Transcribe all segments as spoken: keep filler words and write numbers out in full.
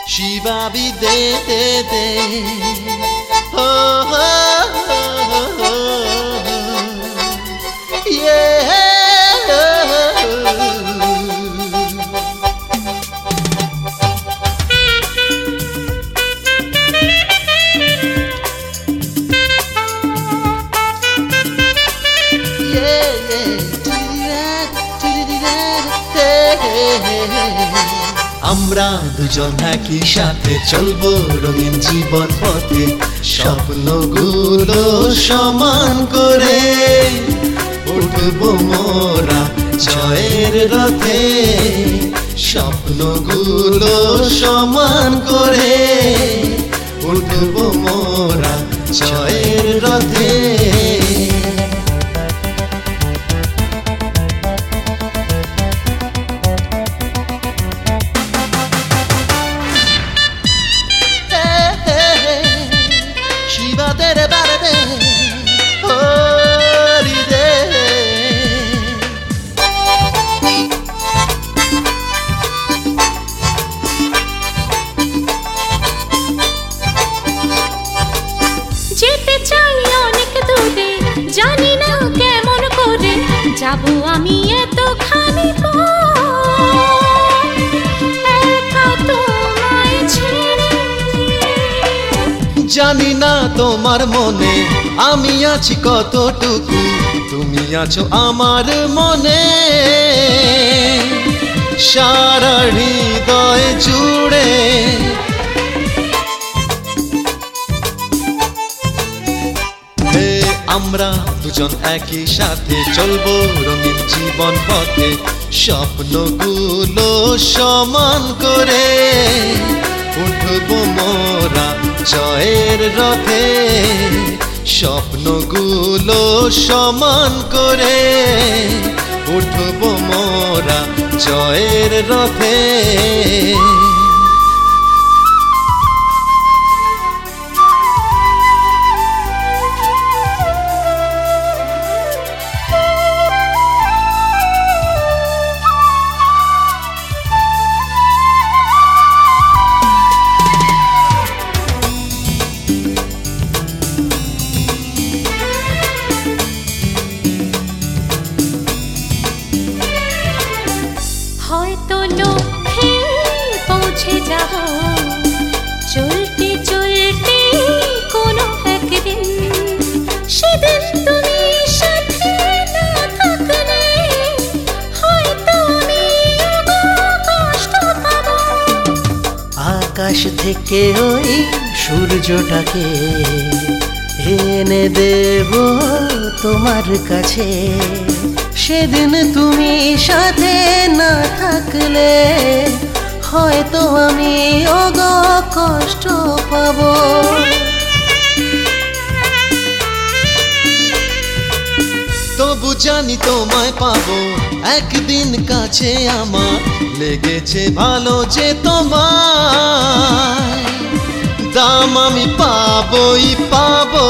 Shiva vi de de de oh, oh, oh, oh. Yeah আমরা দুজন একই সাথে চলবো রঙিন জীবন পথে স্বপ্নগুলো সমান করে উঠবো মোরা জয়ের রথে স্বপ্নগুলো সমান করে উঠবো মোরা জয়ের রথে জানি না কেমন করে যাবো আমি এতখানি একা তোমায় ছেড়ে জানি না তোমার মনে আমি আছি কতটুকু তুমি আছো আমার মনে সারা হৃদয় জুড়ে আমরা দুজন একই সাথে চলবো রঙিন জীবন পথে স্বপ্নগুলো সমান করে উঠবো মোরা জয়ের রথে স্বপ্নগুলো সমান করে উঠবো মোরা জয়ের রথে হয়তো লক্ষ্যে পৌঁছে যাব চলতে চলতে কোনো একদিন সেদিন তুমি সাথে না থাকলে হয়তো আমি কষ্ট পাব আকাশ থেকে ওই সূর্যটাকে এনে দেব তোমার কাছে সেদিন তুমি সাথে না থাকলে হয়তো আমি অগ কষ্ট পাব তবু জানি তোমায় পাবো একদিন কাছে আমার লেগেছে ভালো যে তোমায় দাম আমি পাবোই পাবো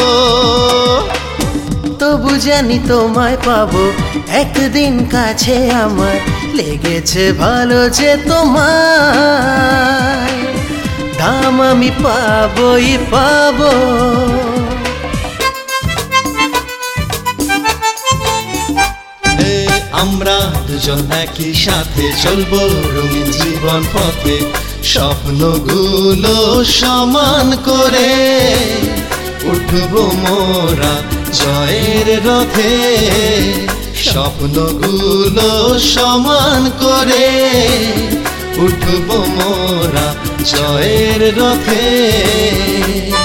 তবু জানি তোমায় পাবো একদিন কাছে আমার লেগেছে ভালো যে তোমায় দাম আমি পাবোই পাবো আমরা দুজন একই সাথে চলবো রঙিন জীবন পথে স্বপ্নগুলো সমান করে উঠবো মোরা জয়ের রথে স্বপ্নগুলো সমান করে উঠবো মোরা জয়ের রথে।